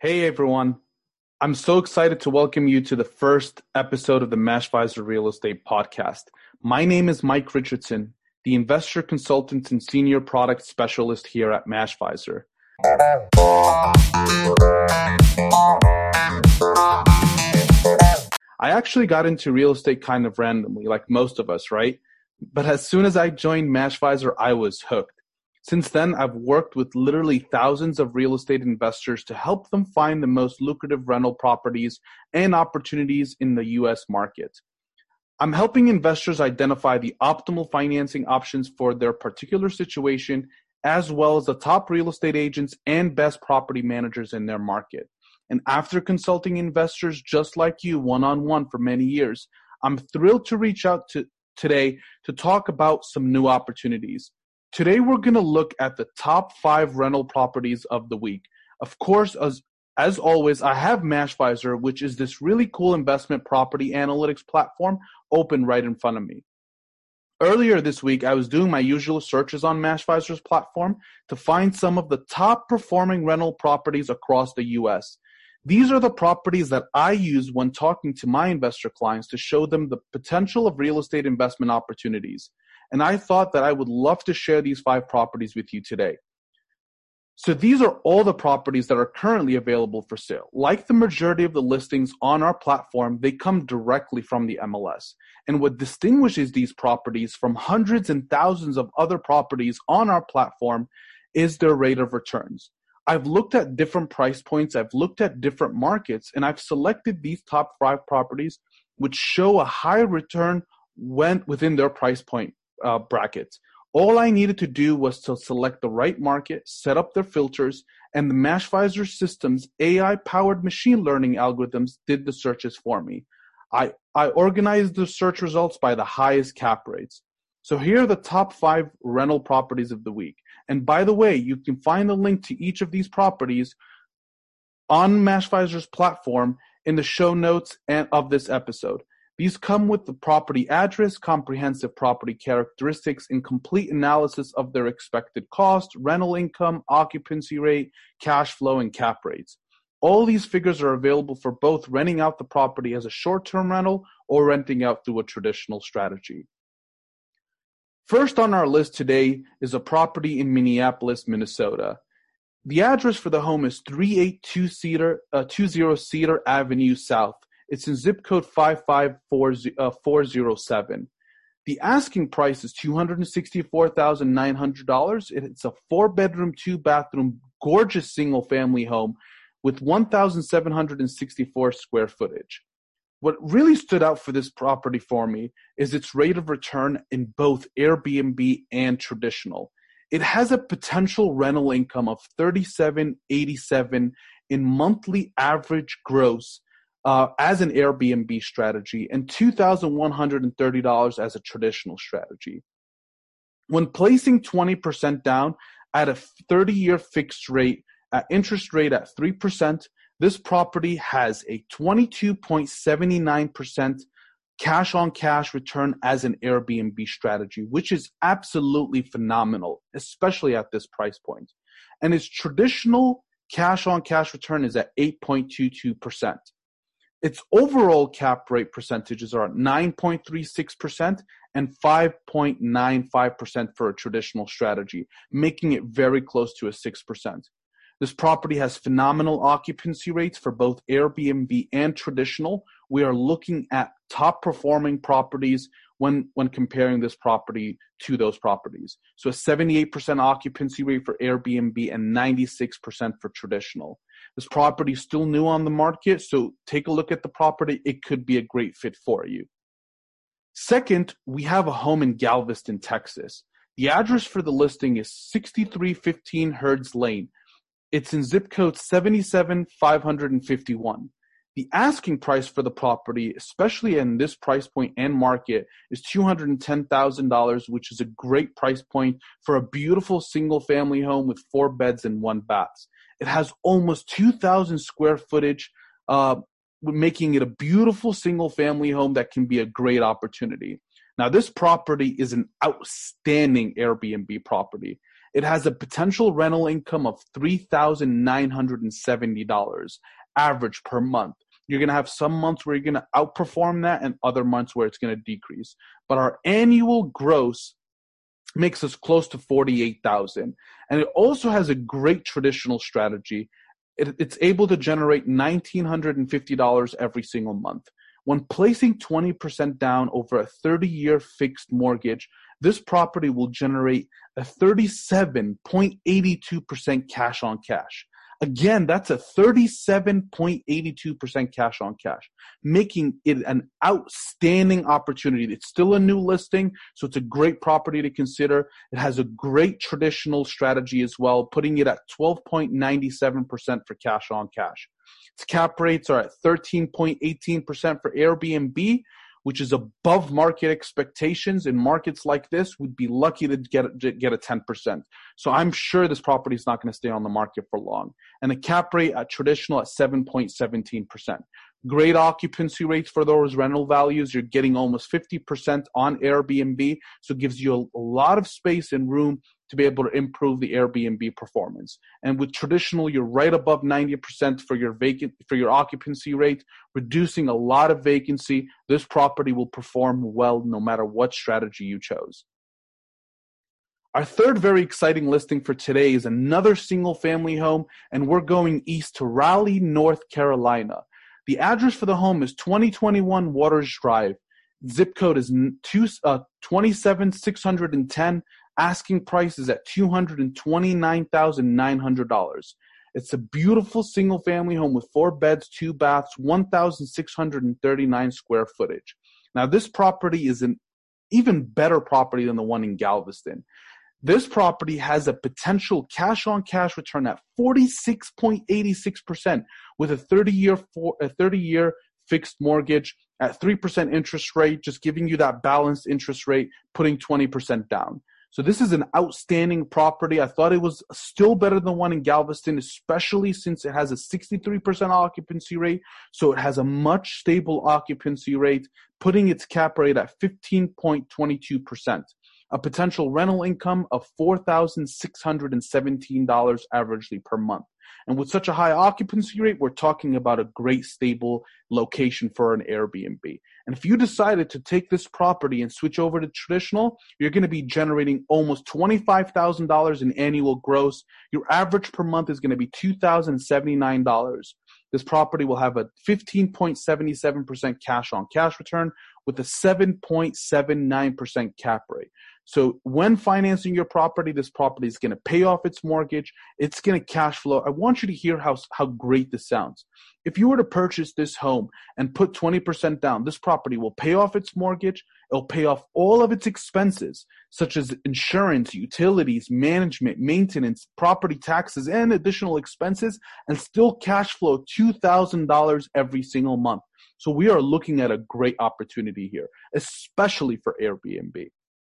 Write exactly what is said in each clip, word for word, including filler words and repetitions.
Hey everyone, I'm so excited to welcome you to the first episode of the Mashvisor Real Estate Podcast. My name is Mike Richardson, the investor consultant and senior product specialist here at Mashvisor. I actually got into real estate kind of randomly, like most of us, right? But as soon as I joined Mashvisor, I was hooked. Since then, I've worked with literally thousands of real estate investors to help them find the most lucrative rental properties and opportunities in the U S market. I'm helping investors identify the optimal financing options for their particular situation, as well as the top real estate agents and best property managers in their market. And after consulting investors just like you one-on-one for many years, I'm thrilled to reach out to today to talk about some new opportunities. Today, we're going to look at the top five rental properties of the week. Of course, as, as always, I have Mashvisor, which is this really cool investment property analytics platform open right in front of me. Earlier this week, I was doing my usual searches on Mashvisor's platform to find some of the top performing rental properties across the U S. These are the properties that I use when talking to my investor clients to show them the potential of real estate investment opportunities. And I thought that I would love to share these five properties with you today. So these are all the properties that are currently available for sale. Like the majority of the listings on our platform, they come directly from the M L S. And what distinguishes these properties from hundreds and thousands of other properties on our platform is their rate of returns. I've looked at different price points, I've looked at different markets, and I've selected these top five properties which show a high return when within their price point uh, brackets. All I needed to do was to select the right market, set up their filters, and the Mashvisor system's A I-powered machine learning algorithms did the searches for me. I, I organized the search results by the highest cap rates. So here are the top five rental properties of the week. And by the way, you can find the link to each of these properties on Mashvisor's platform in the show notes and of this episode. These come with the property address, comprehensive property characteristics, and complete analysis of their expected cost, rental income, occupancy rate, cash flow, and cap rates. All these figures are available for both renting out the property as a short-term rental or renting out through a traditional strategy. First on our list today is a property in Minneapolis, Minnesota. The address for the home is three eighty-two Cedar, uh, twenty Cedar Avenue South. It's in zip code five five four zero seven. The asking price is two hundred sixty-four thousand nine hundred dollars. It's a four-bedroom, two-bathroom, gorgeous single-family home with one thousand seven hundred sixty-four square footage. What really stood out for this property for me is its rate of return in both Airbnb and traditional. It has a potential rental income of thirty-seven eighty-seven in monthly average gross uh, as an Airbnb strategy and two thousand one hundred thirty dollars as a traditional strategy. When placing twenty percent down at a thirty-year fixed rate, at interest rate at three percent, this property has a twenty-two point seven nine percent cash on cash return as an Airbnb strategy, which is absolutely phenomenal, especially at this price point. And its traditional cash on cash return is at eight point two two percent. Its overall cap rate percentages are at nine point three six percent and five point nine five percent for a traditional strategy, making it very close to a six percent. This property has phenomenal occupancy rates for both Airbnb and traditional. We are looking at top performing properties when, when comparing this property to those properties. So a seventy-eight percent occupancy rate for Airbnb and ninety-six percent for traditional. This property is still new on the market, so take a look at the property. It could be a great fit for you. Second, we have a home in Galveston, Texas. The address for the listing is sixty-three fifteen Herds Lane. It's in zip code seventy-seven five fifty-one. The asking price for the property, especially in this price point and market, is two hundred ten thousand dollars, which is a great price point for a beautiful single-family home with four beds and one bath. It has almost two thousand square footage, uh, making it a beautiful single-family home that can be a great opportunity. Now, this property is an outstanding Airbnb property. It has a potential rental income of three thousand nine hundred seventy dollars average per month. You're going to have some months where you're going to outperform that and other months where it's going to decrease. But our annual gross makes us close to forty-eight thousand dollars. And it also has a great traditional strategy. It, it's able to generate one thousand nine hundred fifty dollars every single month. When placing twenty percent down over a thirty-year fixed mortgage, this property will generate a thirty-seven point eight two percent cash on cash. Again, that's a thirty-seven point eight two percent cash on cash, making it an outstanding opportunity. It's still a new listing, so it's a great property to consider. It has a great traditional strategy as well, putting it at twelve point nine seven percent for cash on cash. Its cap rates are at thirteen point one eight percent for Airbnb, which is above market expectations. In markets like this, we'd be lucky to get, to get a ten percent. So I'm sure this property is not going to stay on the market for long. And a cap rate at traditional at seven point one seven percent. Great occupancy rates for those rental values. You're getting almost fifty percent on Airbnb, so it gives you a, a lot of space and room to be able to improve the Airbnb performance. And with traditional, you're right above ninety percent for your vacant for your occupancy rate, reducing a lot of vacancy. This property will perform well no matter what strategy you chose. Our third very exciting listing for today is another single family home, and we're going east to Raleigh, North Carolina. The address for the home is twenty twenty-one Waters Drive. Zip code is twenty-seven six hundred ten. Asking price is at two hundred twenty-nine thousand nine hundred dollars. It's a beautiful single-family home with four beds, two baths, one thousand six hundred thirty-nine square footage. Now, this property is an even better property than the one in Galveston. This property has a potential cash-on-cash return at forty-six point eight six percent with a thirty-year a thirty-year fixed mortgage at three percent interest rate, just giving you that balanced interest rate, putting twenty percent down. So this is an outstanding property. I thought it was still better than the one in Galveston, especially since it has a sixty-three percent occupancy rate. So it has a much stable occupancy rate, putting its cap rate at fifteen point two two percent. A potential rental income of four thousand six hundred seventeen dollars averagely per month. And with such a high occupancy rate, we're talking about a great stable location for an Airbnb. And if you decided to take this property and switch over to traditional, you're going to be generating almost twenty-five thousand dollars in annual gross. Your average per month is going to be two thousand seventy-nine dollars. This property will have a fifteen point seven seven percent cash on cash return with a seven point seven nine percent cap rate. So when financing your property, this property is going to pay off its mortgage. It's going to cash flow. I want you to hear how, how great this sounds. If you were to purchase this home and put twenty percent down, this property will pay off its mortgage. It'll pay off all of its expenses, such as insurance, utilities, management, maintenance, property taxes, and additional expenses, and still cash flow two thousand dollars every single month. So we are looking at a great opportunity here, especially for Airbnb.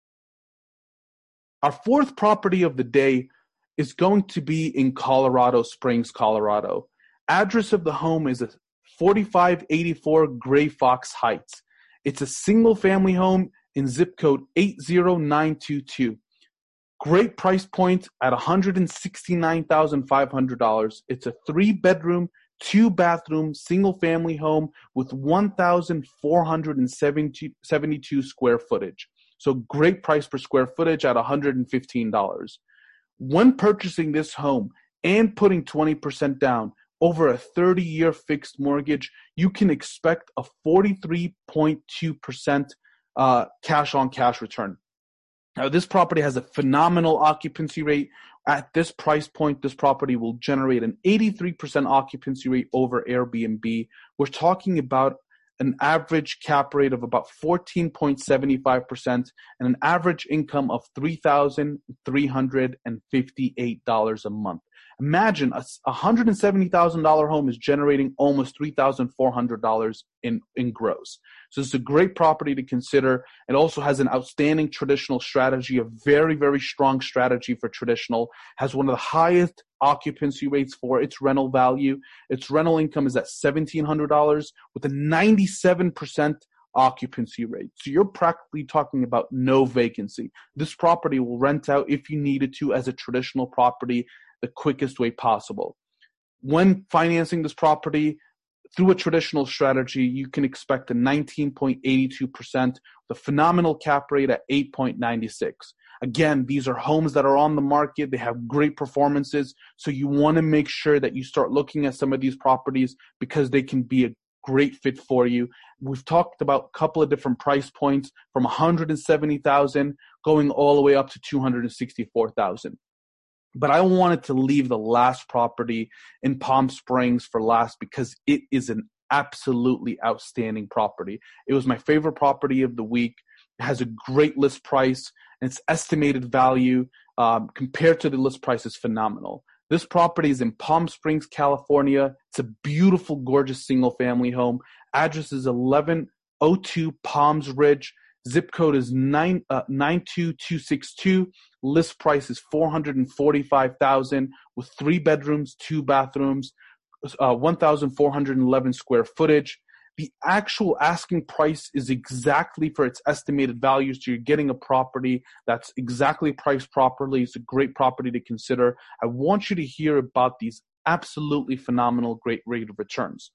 Our fourth property of the day is going to be in Colorado Springs, Colorado. Address of the home is forty-five eighty-four Gray Fox Heights. It's a single-family home in zip code eight zero nine two two. Great price point at one hundred sixty-nine thousand five hundred dollars. It's a three-bedroom, two-bathroom, single-family home with one thousand four hundred seventy-two square footage. So great price per square footage at one hundred fifteen dollars. When purchasing this home and putting twenty percent down over a thirty-year fixed mortgage, you can expect a forty-three point two percent uh, cash-on-cash return. Now, this property has a phenomenal occupancy rate. At this price point, this property will generate an eighty-three percent occupancy rate over Airbnb. We're talking about an average cap rate of about fourteen point seven five percent and an average income of three thousand three hundred fifty-eight dollars a month. Imagine a one hundred seventy thousand dollars home is generating almost three thousand four hundred dollars in, in gross. So it's a great property to consider. It also has an outstanding traditional strategy, a very, very strong strategy for traditional, has one of the highest occupancy rates for its rental value. Its rental income is at seventeen hundred dollars with a ninety-seven percent occupancy rate. So you're practically talking about no vacancy. This property will rent out if you needed to as a traditional property the quickest way possible. When financing this property through a traditional strategy, you can expect a nineteen point eight two percent, the phenomenal cap rate at eight point nine six. Again, these are homes that are on the market. They have great performances. So you want to make sure that you start looking at some of these properties because they can be a great fit for you. We've talked about a couple of different price points from one hundred seventy thousand dollars going all the way up to two hundred sixty-four thousand dollars. But I wanted to leave the last property in Palm Springs for last because it is an absolutely outstanding property. It was my favorite property of the week. It has a great list price, and its estimated value um, compared to the list price is phenomenal. This property is in Palm Springs, California. It's a beautiful, gorgeous single-family home. Address is eleven oh two Palms Ridge. Zip code is nine two two six two. List price is four hundred forty-five thousand dollars with three bedrooms, two bathrooms, uh, one thousand four hundred eleven square footage. The actual asking price is exactly for its estimated value. So you're getting a property that's exactly priced properly. It's a great property to consider. I want you to hear about these absolutely phenomenal, great rate of returns.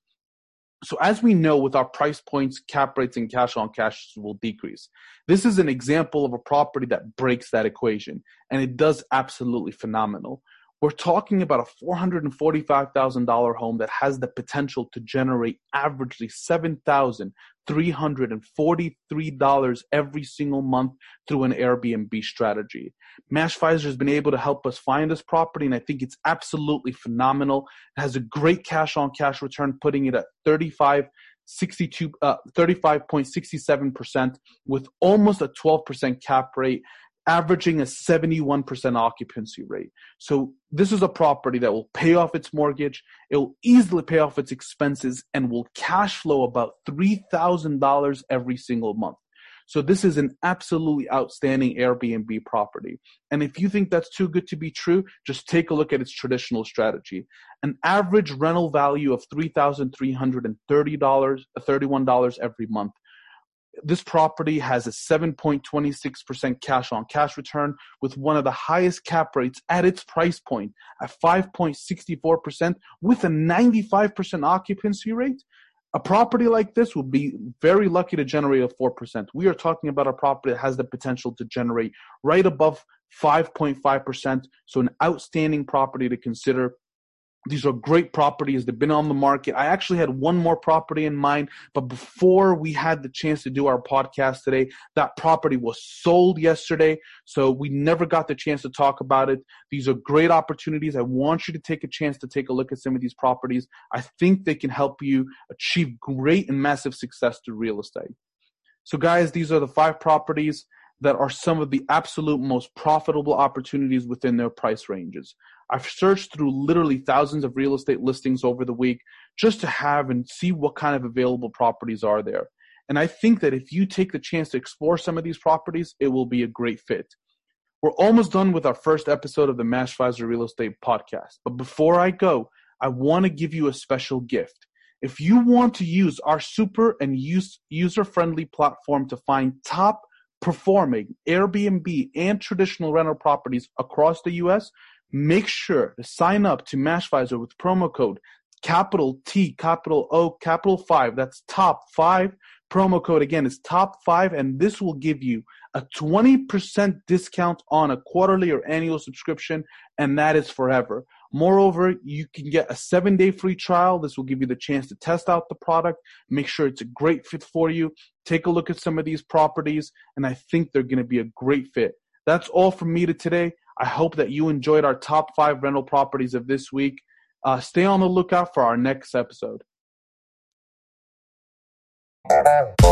So as we know, with our price points, cap rates, and cash on cash will decrease. This is an example of a property that breaks that equation, and it does absolutely phenomenal. We're talking about a four hundred forty-five thousand dollars home that has the potential to generate averagely seven thousand three hundred forty-three dollars every single month through an Airbnb strategy. Mashvisor has been able to help us find this property, and I think it's absolutely phenomenal. It has a great cash-on-cash return, putting it at thirty-five sixty-two, uh, thirty-five point six seven percent with almost a twelve percent cap rate, averaging a seventy-one percent occupancy rate. So this is a property that will pay off its mortgage, it will easily pay off its expenses, and will cash flow about three thousand dollars every single month. So this is an absolutely outstanding Airbnb property. And if you think that's too good to be true, just take a look at its traditional strategy. An average rental value of three thousand three hundred thirty dollars, thirty-one dollars every month. This property has a seven point two six percent cash on cash return with one of the highest cap rates at its price point at five point six four percent with a ninety-five percent occupancy rate. A property like this will be very lucky to generate a four percent. We are talking about a property that has the potential to generate right above five point five percent. So an outstanding property to consider. These are great properties. They've been on the market. I actually had one more property in mind, but before we had the chance to do our podcast today, that property was sold yesterday, so we never got the chance to talk about it. These are great opportunities. I want you to take a chance to take a look at some of these properties. I think they can help you achieve great and massive success through real estate. So guys, these are the five properties that are some of the absolute most profitable opportunities within their price ranges. I've searched through literally thousands of real estate listings over the week just to have and see what kind of available properties are there. And I think that if you take the chance to explore some of these properties, it will be a great fit. We're almost done with our first episode of the Mashvisor Real Estate Podcast. But before I go, I want to give you a special gift. If you want to use our super and use, user-friendly platform to find top performing Airbnb and traditional rental properties across the U S, make sure to sign up to Mashvisor with promo code capital T, capital O, capital five. That's top five. Promo code again is top five, and this will give you a twenty percent discount on a quarterly or annual subscription, and that is forever. Moreover, you can get a seven-day free trial. This will give you the chance to test out the product, make sure it's a great fit for you, take a look at some of these properties, and I think they're going to be a great fit. That's all from me to today. I hope that you enjoyed our top five rental properties of this week. Uh, stay on the lookout for our next episode.